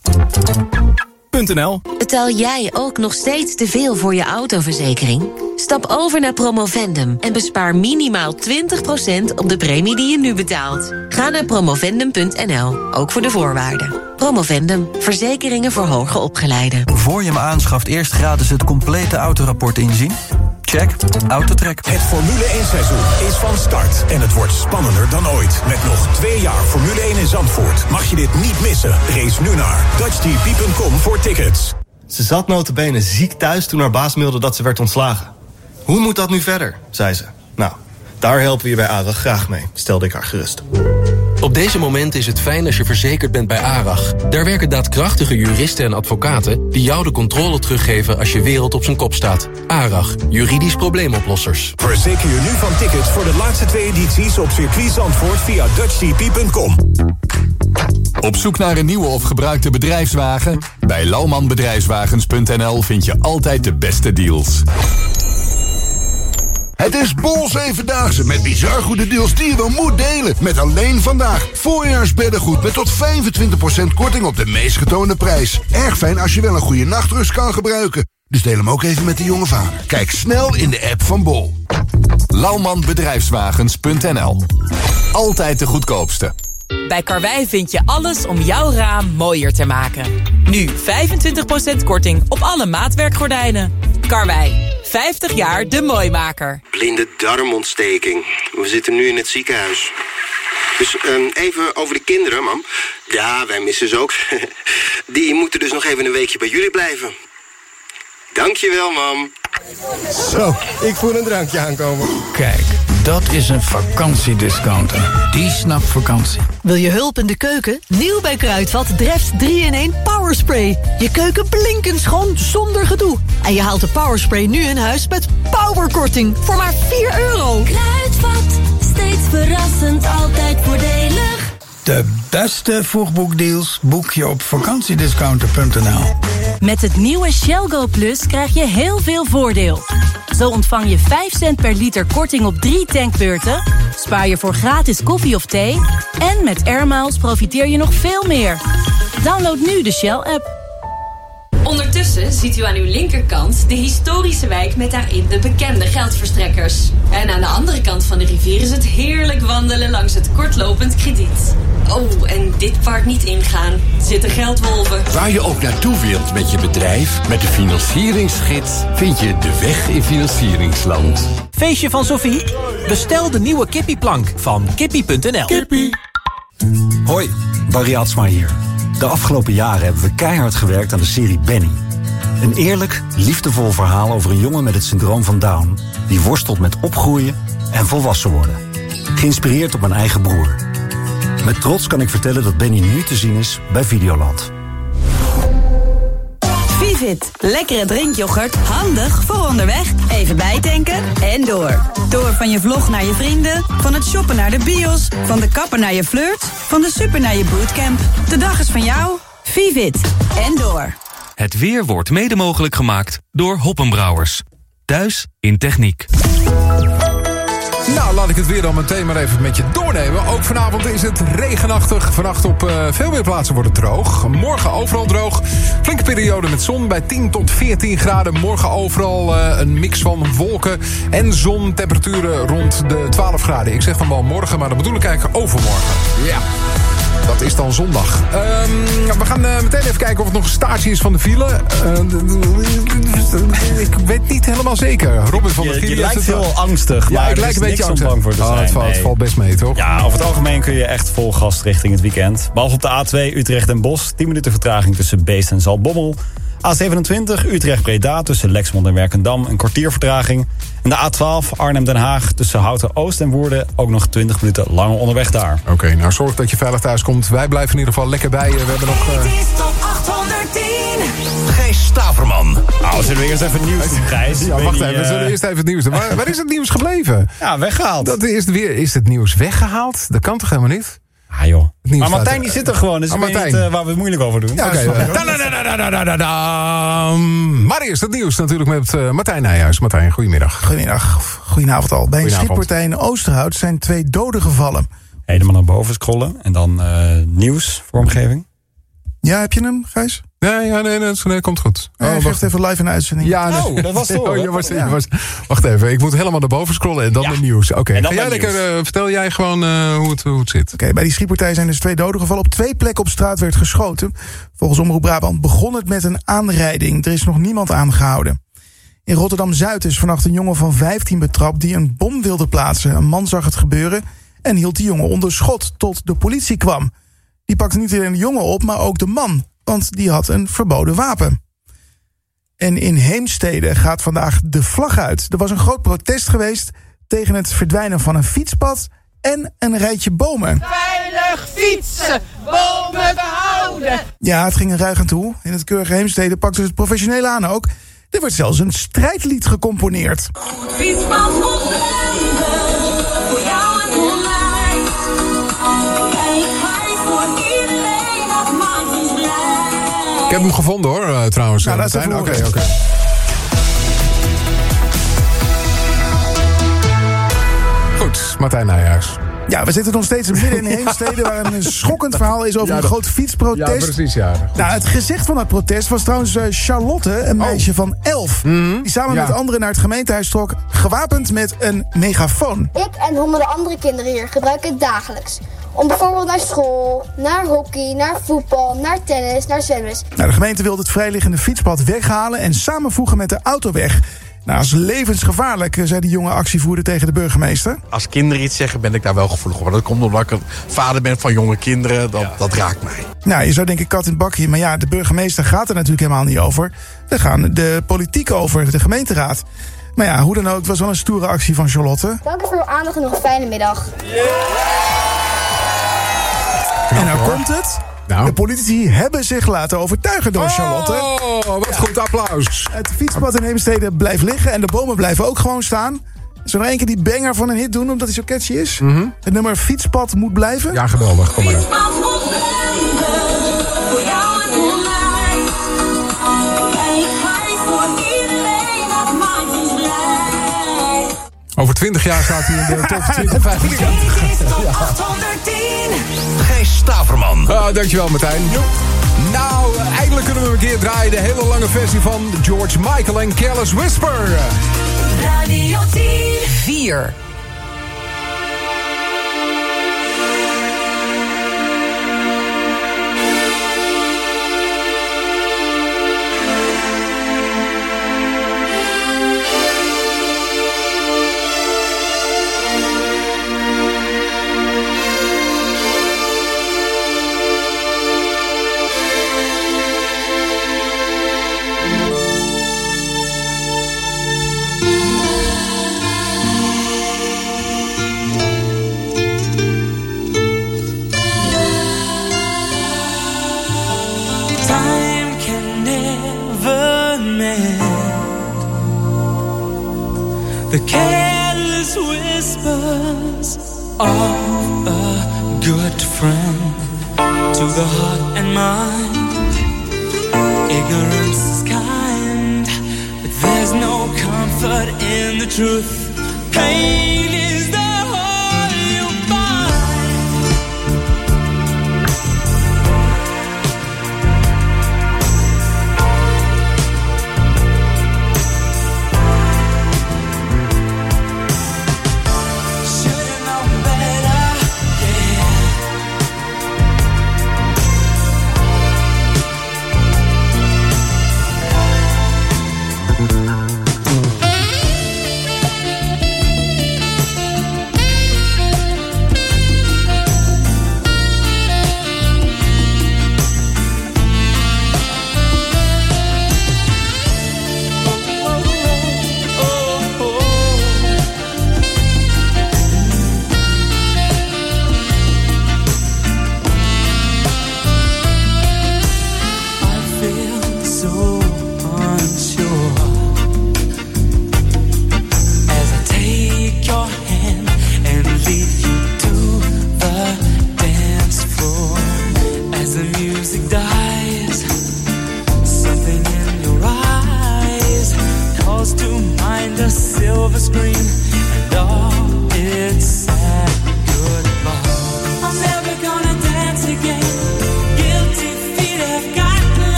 Speaker 19: Betaal jij ook nog steeds te veel voor je autoverzekering? Stap over naar Promovendum en bespaar minimaal twintig procent op de premie die je nu betaalt. Ga naar promovendum punt n l, ook voor de voorwaarden. Promovendum, verzekeringen voor hoger opgeleiden.
Speaker 18: Voor je hem aanschaft eerst gratis het complete autorapport inzien? Check. Autotrack.
Speaker 20: Het Formule één seizoen is van start en het wordt spannender dan ooit. Met nog twee jaar Formule één in Zandvoort mag je dit niet missen. Race nu naar dutch t p punt com voor tickets.
Speaker 21: Ze zat nota bene ziek thuis toen haar baas mailde dat ze werd ontslagen. Hoe moet dat nu verder, zei ze. Nou, daar helpen we je bij ARAG graag mee, stelde ik haar gerust.
Speaker 22: Op deze momenten is het fijn als je verzekerd bent bij ARAG. Daar werken daadkrachtige juristen en advocaten die jou de controle teruggeven als je wereld op zijn kop staat. ARAG, juridisch probleemoplossers.
Speaker 20: Verzeker je nu van tickets voor de laatste twee edities op circuit Zandvoort via dutch t p punt com.
Speaker 23: Op zoek naar een nieuwe of gebruikte bedrijfswagen? Bij lauwman bedrijfswagens punt n l vind je altijd de beste deals.
Speaker 24: Het is Bol Zevendaagse met bizar goede deals die je wel moet delen. Met alleen vandaag voorjaarsbeddengoed met tot vijfentwintig procent korting op de meest getoonde prijs. Erg fijn als je wel een goede nachtrust kan gebruiken. Dus deel hem ook even met de jonge vader. Kijk snel in de app van Bol.
Speaker 23: lauwman bedrijfswagens punt n l. Altijd de goedkoopste.
Speaker 17: Bij Karwei vind je alles om jouw raam mooier te maken. Nu vijfentwintig procent korting op alle maatwerkgordijnen. Karwei, vijftig jaar de mooimaker.
Speaker 25: Blinde darmontsteking. We zitten nu in het ziekenhuis. Dus um, even over de kinderen, mam. Ja, wij missen ze ook. Die moeten dus nog even een weekje bij jullie blijven. Dankjewel, mam.
Speaker 26: Zo, ik voel een drankje aankomen.
Speaker 27: Kijk, dat is een vakantiediscounter. Die snapt vakantie.
Speaker 28: Wil je hulp in de keuken? Nieuw bij Kruidvat Dreft drie in één Powerspray. Je keuken blinkend schoon zonder gedoe. En je haalt de Powerspray nu in huis met powerkorting voor maar vier euro.
Speaker 2: Kruidvat, steeds verrassend, altijd voordelig.
Speaker 27: De beste vroegboekdeals boek je op vakantiediscounter punt n l.
Speaker 29: Met het nieuwe Shell Go Plus krijg je heel veel voordeel. Zo ontvang je vijf cent per liter korting op drie tankbeurten, spaar je voor gratis koffie of thee en met Air Miles profiteer je nog veel meer. Download nu de Shell-app.
Speaker 30: Ondertussen
Speaker 1: Ondertussen ziet u aan uw linkerkant de historische wijk met daarin de bekende geldverstrekkers. En aan de andere kant van de rivier is het heerlijk wandelen langs het kortlopend krediet. Oh, en dit park niet ingaan. Zitten geldwolven.
Speaker 3: Waar je ook naartoe wilt met je bedrijf, met de financieringsgids vind je de weg in financieringsland.
Speaker 5: Feestje van Sophie? Bestel de nieuwe kippieplank van kippie punt n l.
Speaker 3: Kippie.
Speaker 6: Hoi, Barry Atsma hier. De afgelopen jaren hebben we keihard gewerkt aan de serie Benny. Een eerlijk, liefdevol verhaal over een jongen met het syndroom van Down... die worstelt met opgroeien en volwassen worden. Geïnspireerd op mijn eigen broer. Met trots kan ik vertellen dat Benny nu te zien is bij Videoland.
Speaker 7: Vivit, lekkere drinkyoghurt, handig voor onderweg. Even bijtanken en door. Door van je vlog naar je vrienden, van het shoppen naar de bios... van de kapper naar je flirt, van de super naar je bootcamp. De dag is van jou. Vivit en door.
Speaker 8: Het weer wordt mede mogelijk gemaakt door Hoppenbrouwers. Thuis in techniek.
Speaker 10: Nou, laat ik het weer dan meteen maar even met je doornemen. Ook vanavond is het regenachtig. Vannacht op uh, veel meer plaatsen wordt het droog. Morgen overal droog. Flinke periode met zon bij tien tot veertien graden. Morgen overal uh, een mix van wolken en zon. Temperaturen rond de twaalf graden. Ik zeg dan wel morgen, maar dat bedoel ik eigenlijk overmorgen. Ja. Dat is dan zondag. Um, we gaan uh, meteen even kijken of het nog een staartje is van de file. Uh, ik weet niet helemaal zeker. Robin van der Gier.
Speaker 13: Je, je lijkt het heel angstig,
Speaker 10: ja,
Speaker 13: maar
Speaker 10: ik
Speaker 13: er
Speaker 10: lijk
Speaker 13: is
Speaker 10: een beetje
Speaker 13: niks
Speaker 10: angstig.
Speaker 13: om bang voor te
Speaker 10: oh,
Speaker 13: zijn.
Speaker 10: Het valt,
Speaker 13: nee.
Speaker 10: het valt best mee, toch?
Speaker 13: Ja, over het algemeen kun je echt vol gas richting het weekend. Behalve op de A twee Utrecht en Bosch. tien minuten vertraging tussen Beest en Zaltbommel. A zevenentwintig Utrecht-Breda tussen Lexmond en Werkendam. Een kwartier vertraging. En de A twaalf Arnhem-Den Haag tussen Houten-Oost en Woerden. Ook nog twintig minuten langer onderweg daar.
Speaker 10: Oké, okay, nou zorg dat je veilig thuis komt. Wij blijven in ieder geval lekker bij je. We hebben nog... Uh...
Speaker 2: Het is top achthonderdtien.
Speaker 6: Gijs Staverman.
Speaker 13: Nou, zullen we eerst even het nieuws doen, Gijs?
Speaker 10: Ja, wacht
Speaker 13: die,
Speaker 10: even, we zullen
Speaker 13: uh...
Speaker 10: eerst even het nieuws doen. Waar, waar is het nieuws gebleven?
Speaker 13: Ja, weggehaald.
Speaker 10: Dat is, weer, is het nieuws weggehaald? Dat kan toch helemaal niet?
Speaker 13: Ah joh. Maar Martijn die zit er gewoon, dus ah, ik weet niet uh, waar we het moeilijk over doen.
Speaker 10: Ja, oké. Maar eerst het nieuws natuurlijk met uh, Martijn Nijhuis. Martijn, goedemiddag.
Speaker 27: Goedemiddag. Goedenavond al. Bij een schietpartij in Oosterhout zijn twee doden gevallen.
Speaker 13: Helemaal naar boven scrollen en dan uh, nieuws, vormgeving.
Speaker 27: Ja, heb je hem, Gijs?
Speaker 10: Ja, ja nee, nee, nee, komt goed.
Speaker 27: Oh, oh, wacht even live in de uitzending.
Speaker 10: Ja, nee.
Speaker 13: Oh, dat was toch.
Speaker 10: Oh, je was, je was, wacht even, ik moet helemaal naar boven scrollen en dan ja. de nieuws. Oké, okay. jij lekker, uh, vertel jij gewoon uh, hoe, het, hoe het zit.
Speaker 27: Oké, okay, bij die schietpartij zijn dus twee doden gevallen. Op twee plekken op straat werd geschoten. Volgens Omroep Brabant begon het met een aanrijding. Er is nog niemand aangehouden. In Rotterdam-Zuid is vannacht een jongen van vijftien betrapt die een bom wilde plaatsen. Een man zag het gebeuren en hield die jongen onder schot tot de politie kwam. Die pakte niet alleen de jongen op, maar ook de man. Want die had een verboden wapen. En in Heemstede gaat vandaag de vlag uit. Er was een groot protest geweest tegen het verdwijnen van een fietspad en een rijtje bomen.
Speaker 14: Veilig fietsen, bomen behouden.
Speaker 27: Ja, het ging er ruig aan toe. In het keurige Heemstede pakten ze het professioneel aan ook. Er werd zelfs een strijdlied gecomponeerd.
Speaker 2: Fietspad moet bewenden, voor jou en voor mij. Ik ga voor iedereen, dat maakt ons blij.
Speaker 10: Ik heb hem gevonden hoor, uh, trouwens.
Speaker 27: Nou, dat is
Speaker 10: Oké, oké. Okay, okay. Goed, Martijn Nijhuis.
Speaker 27: Ja, we zitten nog steeds midden in Heemstede... waar een schokkend verhaal is over ja, een
Speaker 10: dat...
Speaker 27: groot fietsprotest.
Speaker 10: Ja, precies, ja.
Speaker 27: Nou, het gezicht van dat protest was trouwens uh, Charlotte, een meisje oh. van elf... Mm-hmm. die samen ja. met anderen naar het gemeentehuis trok... gewapend met een megafoon.
Speaker 30: Ik en honderden andere kinderen hier gebruiken het dagelijks... om bijvoorbeeld naar school, naar hockey, naar voetbal, naar tennis, naar zwemles.
Speaker 27: Nou, de gemeente wilde het vrijliggende fietspad weghalen... en samenvoegen met de autoweg... Nou, dat is levensgevaarlijk, zei de jonge actievoerder tegen de burgemeester.
Speaker 31: Als kinderen iets zeggen, ben ik daar wel gevoelig voor. Dat komt omdat ik een vader ben van jonge kinderen. Dat, ja. dat raakt mij.
Speaker 27: Nou, je zou denken kat in het bakje. Maar ja, de burgemeester gaat er natuurlijk helemaal niet over. Er gaan de politiek over, de gemeenteraad. Maar ja, hoe dan ook, het was wel een stoere actie van Charlotte.
Speaker 30: Dank u voor uw aandacht en nog een fijne middag.
Speaker 27: Yeah. En nou komt het... Nou. De politici hebben zich laten overtuigen door Charlotte.
Speaker 10: Oh, wat ja. goed applaus.
Speaker 27: Het fietspad in Heemstede blijft liggen en de bomen blijven ook gewoon staan. Zullen we nog één keer die banger van een hit doen, omdat hij zo catchy is? Mm-hmm. Het nummer Fietspad moet blijven.
Speaker 10: Ja, geweldig. Kom maar op.
Speaker 2: Fietspad moet blijven, voor jou en voor mij. Ik ga voor iedereen, dat maakt ons blij.
Speaker 10: Over twintig jaar staat hij in de top twintig vijfentwintig.
Speaker 2: Dit is top achthonderdtien.
Speaker 6: Gijs Staverman.
Speaker 10: Ah, dankjewel Martijn. Jo. Nou, eindelijk kunnen we een keer draaien. De hele lange versie van George Michael en Careless Whisper.
Speaker 2: Radio tien.
Speaker 17: vier.
Speaker 2: The careless whispers of a good friend to the heart and mind. Ignorance is kind, but there's no comfort in the truth. Pain is the whole you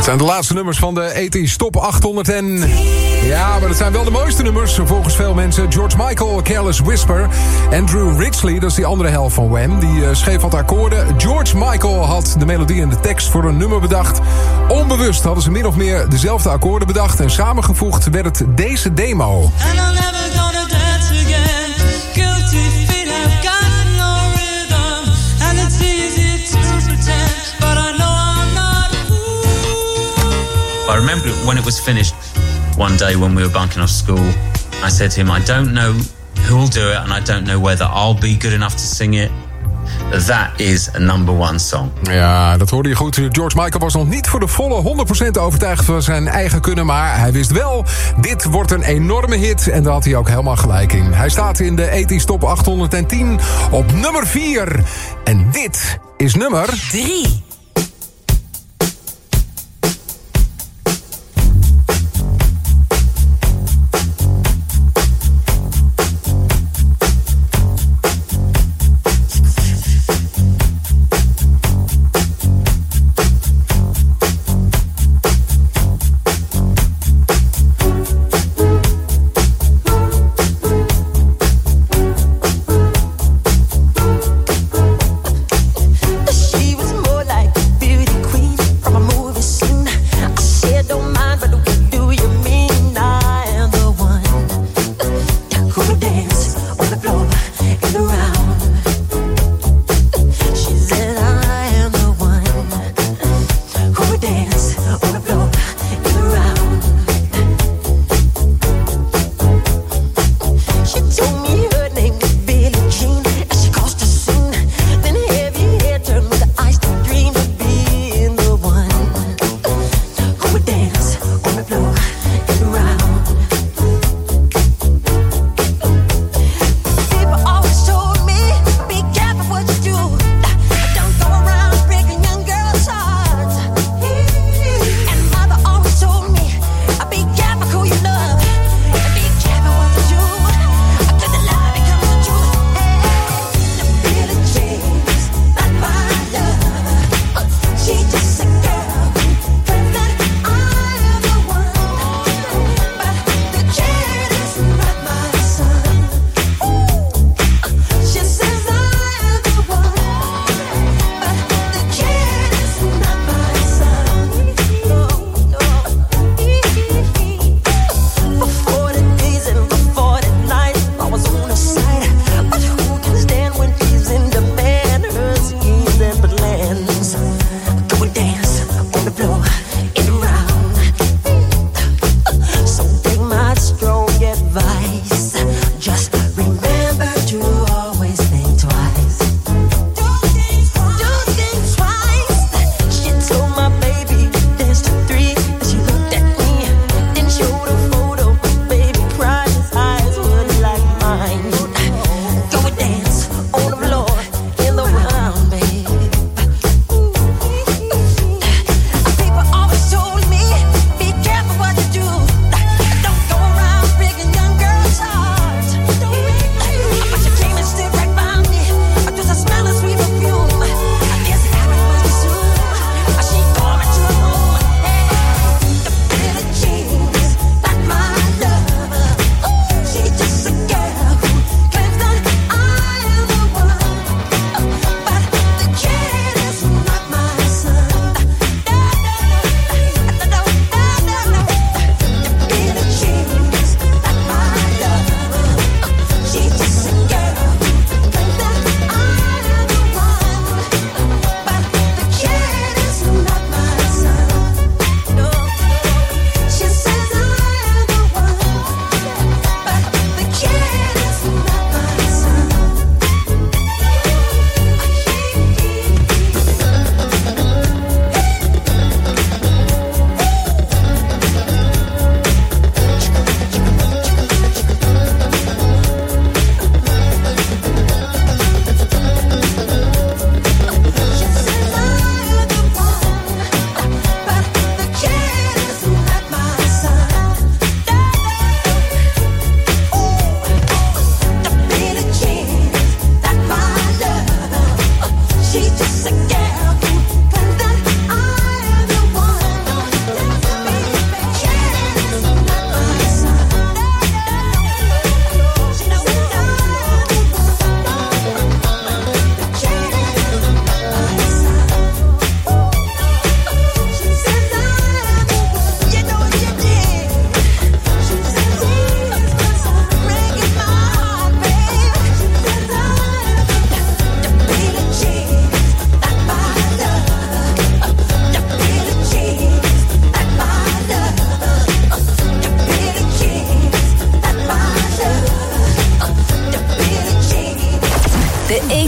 Speaker 10: Het zijn de laatste nummers van de ethisch Top achthonderd en... Ja, maar dat zijn wel de mooiste nummers, volgens veel mensen. George Michael, Careless Whisper. Andrew Ridgeley, dat is die andere helft van Wham, die uh, schreef wat akkoorden. George Michael had de melodie en de tekst voor een nummer bedacht. Onbewust hadden ze min of meer dezelfde akkoorden bedacht. En samengevoegd werd het deze demo.
Speaker 4: I remember when it was finished one day when we were bunking off school, I said to him, I don't know who will do it and I don't know whether I'll be good enough to sing it. That is a number one song.
Speaker 10: Ja, dat hoorde je goed. George Michael was nog niet voor de volle honderd procent overtuigd van zijn eigen kunnen, maar hij wist wel, dit wordt een enorme hit en daar had hij ook helemaal gelijk in. Hij staat in de ethisch Top achthonderdtien op nummer vier. En dit is nummer
Speaker 1: drie.
Speaker 2: She was more like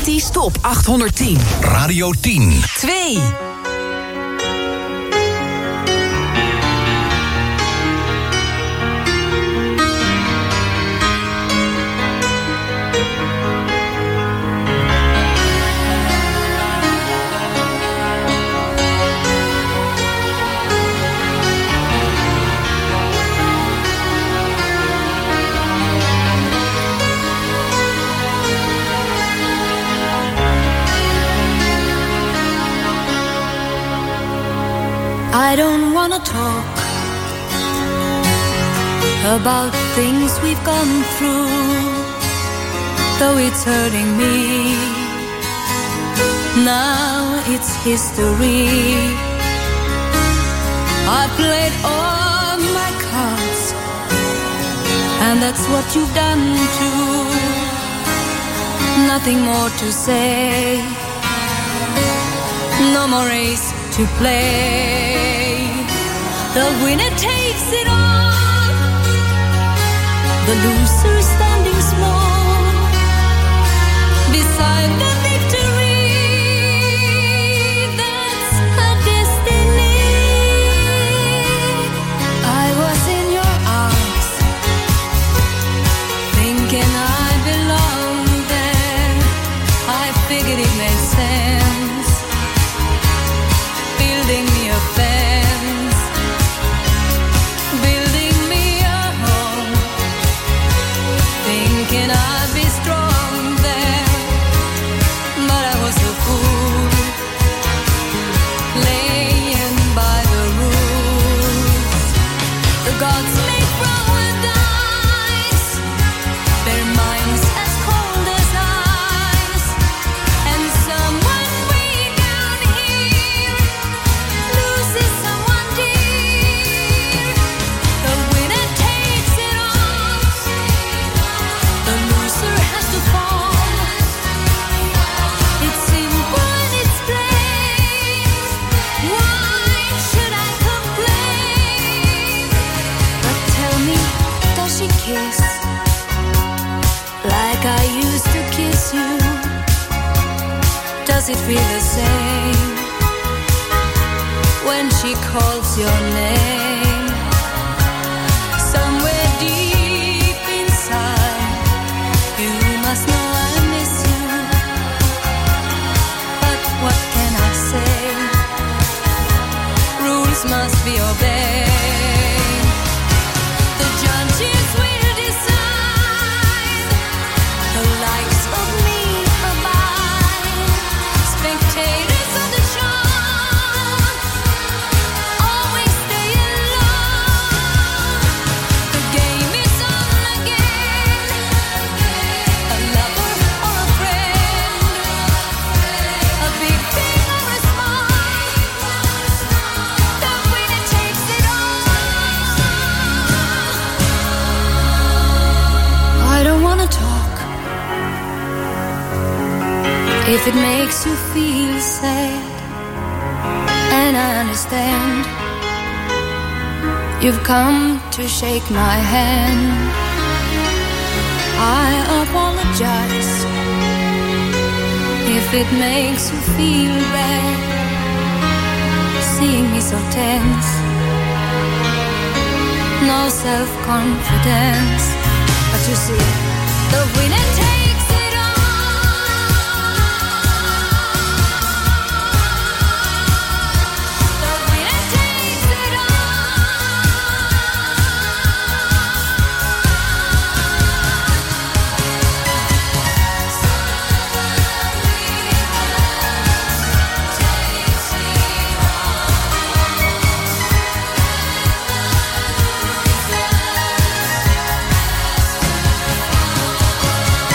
Speaker 9: veertiende Top achthonderdtien.
Speaker 11: Radio tien.
Speaker 9: twee.
Speaker 2: I don't wanna talk about things we've gone through, though it's hurting me. Now it's history. I played all my cards, and that's what you've done too. Nothing more to say, no more race to play. The winner takes it all, the loser standing small beside the victory. That's her destiny. I was in your arms, thinking I belonged there. I figured it made sense, building me a fence, building me a home, thinking I'd be strong there, but I was a fool, laying by the rules. The gods make paradise, their minds as cold as ice, and someone way down here loses someone dear. The winner takes it all, the loser has to fall. It's simple and it's plain. Why should I complain? But tell me, does she kiss like I used to kiss you? Does it feel the same when she calls your name? Somewhere deep inside, you must know I miss you. But what can I say? Rules must be obeyed. The judges will decide, the likes of me abide. Spectators of the show always stay alone. The game is on again, a lover or a friend, a big thing or a small, the winner takes it all. I don't wanna talk if it makes you feel sad, and I understand. You've come to shake my hand. I apologize if it makes you feel bad, seeing me so tense, no self-confidence. But you see, the winner takes it all. The winner takes it all.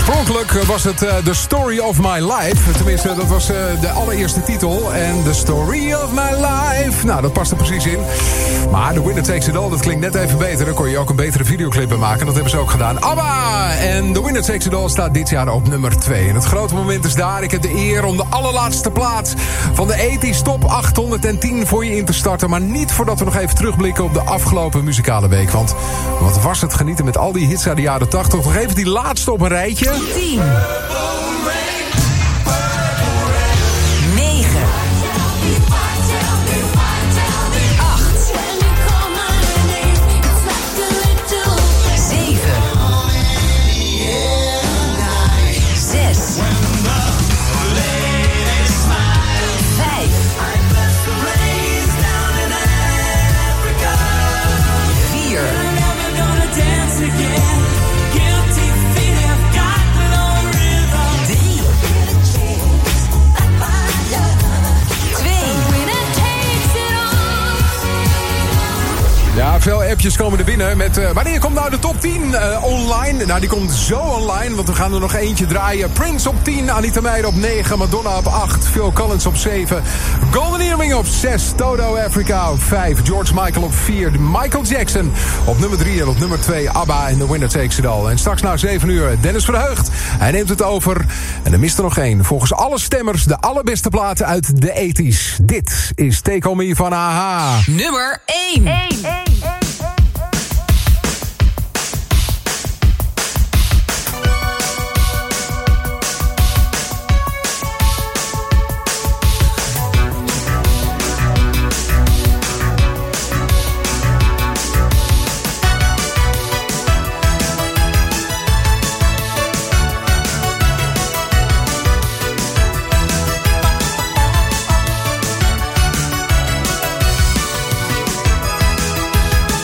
Speaker 10: Oorspronkelijk was het uh, The Story of My Life. Tenminste, dat was uh, de allereerste titel. En The Story of My Life. Nou, dat past er precies in. Maar The Winner Takes It All, dat klinkt net even beter. Dan kon je ook een betere videoclip bij maken. Dat hebben ze ook gedaan. ABBA! En The Winner Takes It All staat dit jaar op nummer twee. En het grote moment is daar. Ik heb de eer om de allerlaatste plaat van de tachtig Top achthonderdtien voor je in te starten. Maar niet voordat we nog even terugblikken op de afgelopen muzikale week. Want wat was het genieten met al die hits uit de jaren tachtig. Nog even die laatste op een rijtje.
Speaker 2: tien. negen. acht. zeven. zes. vijf. vier.
Speaker 10: Ja, veel appjes komen er binnen met... Uh, wanneer komt nou de top tien uh, online? Nou, die komt zo online, want we gaan er nog eentje draaien. Prince op tien, Anita Meijer op negen, Madonna op acht, Phil Collins op zeven, Golden Earring op zes, Toto Africa op vijf, George Michael op vier, Michael Jackson op nummer drie en op nummer twee ABBA en The Winner Takes It All. En straks na zeven uur Dennis Verheugd. Hij neemt het over en er mist er nog één. Volgens alle stemmers de allerbeste platen uit de tachtig. Dit is Take On Me van A H.
Speaker 28: Nummer één.
Speaker 2: Thank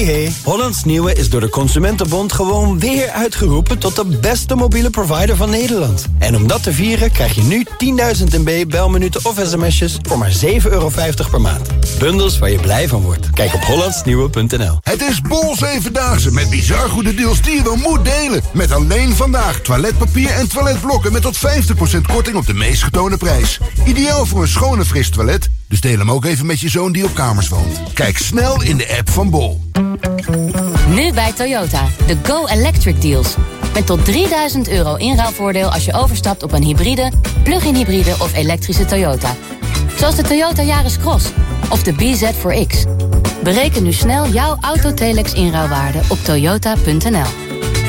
Speaker 9: hey, Hollands Nieuwe is door de Consumentenbond gewoon weer uitgeroepen tot de beste mobiele provider van Nederland. En om dat te vieren krijg je nu tienduizend MB belminuten of sms'jes voor maar zeven euro vijftig per maand. Bundels waar je blij van wordt. Kijk op hollandsnieuwe punt n l.
Speaker 11: Het is Bol Zevendaagse met bizar goede deals die je wel moet delen. Met alleen vandaag toiletpapier en toiletblokken met tot vijftig procent korting op de meest getoonde prijs. Ideaal voor een schone fris toilet, dus deel hem ook even met je zoon die op kamers woont. Kijk snel in de app van Bol.
Speaker 12: Nu bij Toyota, de Go Electric Deals. Met tot drieduizend euro inruilvoordeel als je overstapt op een hybride, plug-in hybride of elektrische Toyota. Zoals de Toyota Yaris Cross of de B Z four X. Bereken nu snel jouw Autotelex inruilwaarde op toyota punt n l.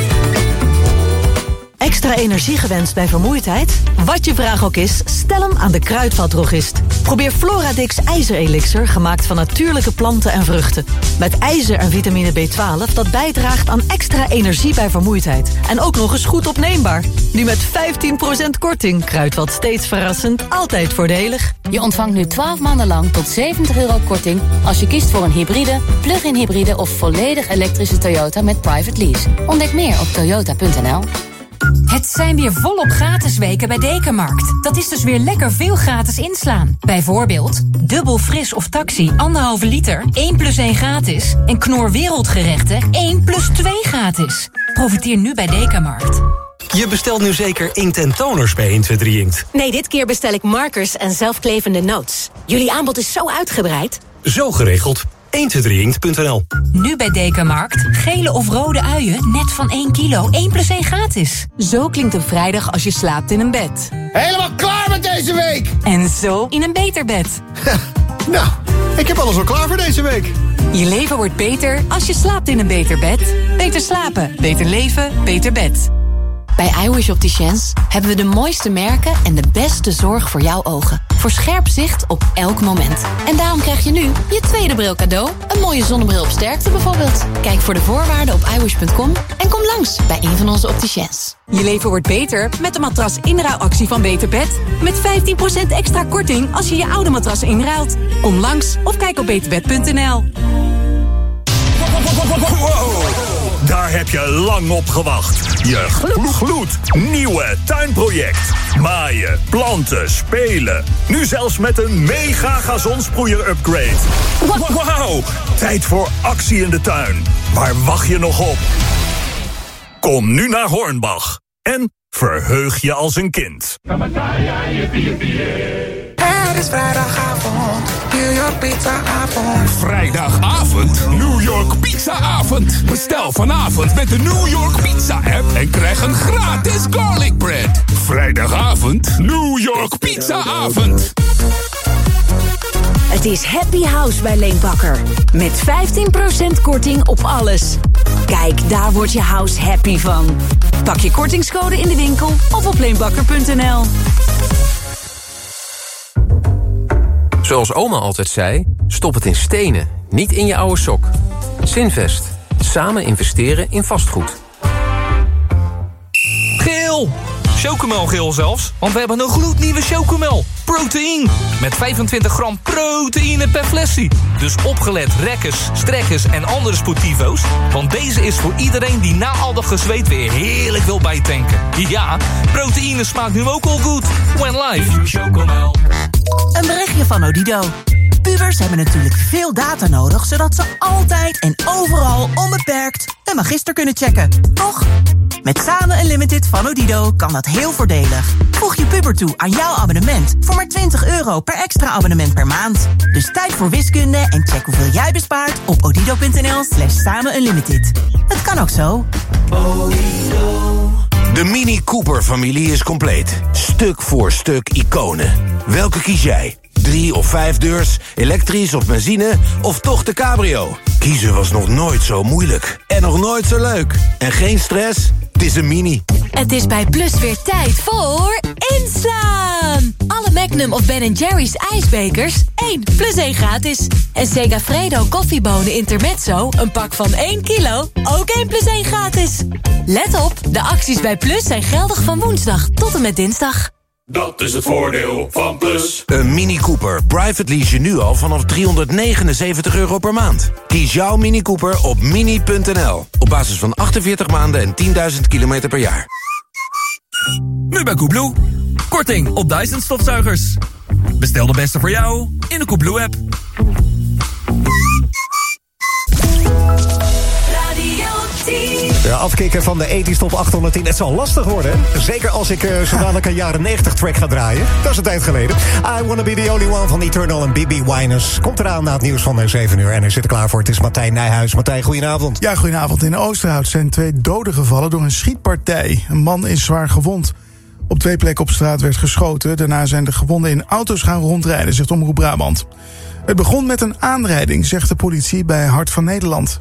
Speaker 28: Extra energie gewenst bij vermoeidheid? Wat je vraag ook is, stel hem aan de Kruidvatdrogist. Probeer Floradix ijzerelixer, gemaakt van natuurlijke planten en vruchten. Met ijzer en vitamine B twaalf dat bijdraagt aan extra energie bij vermoeidheid. En ook nog eens goed opneembaar. Nu met vijftien procent korting. Kruidvat steeds verrassend, altijd voordelig.
Speaker 12: Je ontvangt nu twaalf maanden lang tot zeventig euro korting als je kiest voor een hybride, plug-in hybride of volledig elektrische Toyota met private lease. Ontdek meer op toyota punt n l.
Speaker 15: Het zijn weer volop gratis weken bij Dekamarkt. Dat is dus weer lekker veel gratis inslaan. Bijvoorbeeld, dubbel fris of taxi, anderhalve liter, één plus één gratis. En Knor Wereldgerechten, één plus twee gratis. Profiteer nu bij Dekamarkt.
Speaker 5: Je bestelt nu zeker inkt en toners bij één twee drie Inkt.
Speaker 16: Nee, dit keer bestel ik markers en zelfklevende notes. Jullie aanbod is zo uitgebreid.
Speaker 5: Zo geregeld. één twee drie inkt punt n l.
Speaker 15: Nu bij Dekamarkt. Gele of rode uien, net van één kilo, één plus één gratis.
Speaker 16: Zo klinkt een vrijdag als je slaapt in een bed.
Speaker 18: Helemaal klaar met deze week!
Speaker 16: En zo in een beter bed.
Speaker 18: Nou, ik heb alles al klaar voor deze week.
Speaker 16: Je leven wordt beter als je slaapt in een beter bed. Beter slapen, beter leven, beter bed. Bij iWish Opticians hebben we de mooiste merken en de beste zorg voor jouw ogen. Voor scherp zicht op elk moment. En daarom krijg je nu je tweede bril cadeau. Een mooie zonnebril op sterkte bijvoorbeeld. Kijk voor de voorwaarden op iWish punt com en kom langs bij een van onze opticiens. Je leven wordt beter met de matras inruilactie van Beter Bed. Met vijftien procent extra korting als je je oude matras inruilt. Kom langs of kijk op beterbed punt n l.
Speaker 19: Wow, daar heb je lang op gewacht. Je glo- gloednieuwe tuinproject. Maaien, planten, spelen. Nu zelfs met een mega gazonsproeier upgrade. Wauw, tijd voor actie in de tuin. Waar wacht je nog op? Kom nu naar Hornbach en verheug je als een kind.
Speaker 20: Het is vrijdagavond, New York pizzaavond.
Speaker 21: Vrijdagavond, New York pizzaavond. Bestel vanavond met de New York Pizza app en krijg een gratis garlic bread. Vrijdagavond, New York pizzaavond.
Speaker 28: Het is Happy House bij Leenbakker. Met vijftien procent korting op alles. Kijk, daar wordt je house happy van. Pak je kortingscode in de winkel of op leenbakker punt n l.
Speaker 22: Zoals oma altijd zei, stop het in stenen, niet in je oude sok. Zinvest. Samen investeren in vastgoed.
Speaker 5: Geel! Chocomel-geel zelfs, want we hebben een gloednieuwe Chocomel. Proteïne. Met vijfentwintig gram proteïne per flesje. Dus opgelet rekkers, strekkers en andere sportivo's. Want deze is voor iedereen die na al dat gezweet weer heerlijk wil bijtanken. Ja, proteïne smaakt nu ook al goed. When life. Chocomel.
Speaker 28: Een berichtje van Odido. Pubers hebben natuurlijk veel data nodig, zodat ze altijd en overal onbeperkt hun magister kunnen checken. Toch? Met Samen Unlimited van Odido kan dat heel voordelig. Voeg je puber toe aan jouw abonnement voor maar twintig euro per extra abonnement per maand. Dus tijd voor wiskunde en check hoeveel jij bespaart op odido punt n l slash samen unlimited. Het kan ook zo.
Speaker 24: De Mini Cooper-familie is compleet. Stuk voor stuk iconen. Welke kies jij? Drie of vijf deurs, elektrisch of benzine, of toch de cabrio? Kiezen was nog nooit zo moeilijk. En nog nooit zo leuk. En geen stress? Het is een Mini.
Speaker 16: Het is bij Plus weer tijd voor inslaan. Alle Magnum of Ben en Jerry's ijsbekers, één plus één gratis. En Segafredo koffiebonen Intermezzo, een pak van één kilo, ook één plus één gratis. Let op, de acties bij Plus zijn geldig van woensdag tot en met dinsdag.
Speaker 21: Dat is het voordeel van Plus.
Speaker 24: Een Mini Cooper private lease je nu al vanaf driehonderdnegenenzeventig euro per maand. Kies jouw Mini Cooper op mini punt n l. Op basis van achtenveertig maanden en tienduizend kilometer per jaar.
Speaker 5: Nu bij Koebloe. Korting op Dyson stofzuigers. Bestel de beste voor jou in de Koebloe app.
Speaker 3: Ja, afkicken van de ethisch top achthonderdtien. Het zal lastig worden. Zeker als ik uh, zo dadelijk een jaren negentig track ga draaien. Dat is een tijd geleden. I Wanna Be The Only One van Eternal en B B Winers. Komt eraan na het nieuws van zeven uur. En hij zit er klaar voor. Het is Martijn Nijhuis. Martijn, goedenavond.
Speaker 27: Ja, goedenavond. In Oosterhout zijn twee doden gevallen door een schietpartij. Een man is zwaar gewond. Op twee plekken op straat werd geschoten. Daarna zijn de gewonden in auto's gaan rondrijden, zegt Omroep Brabant. Het begon met een aanrijding, zegt de politie bij Hart van Nederland.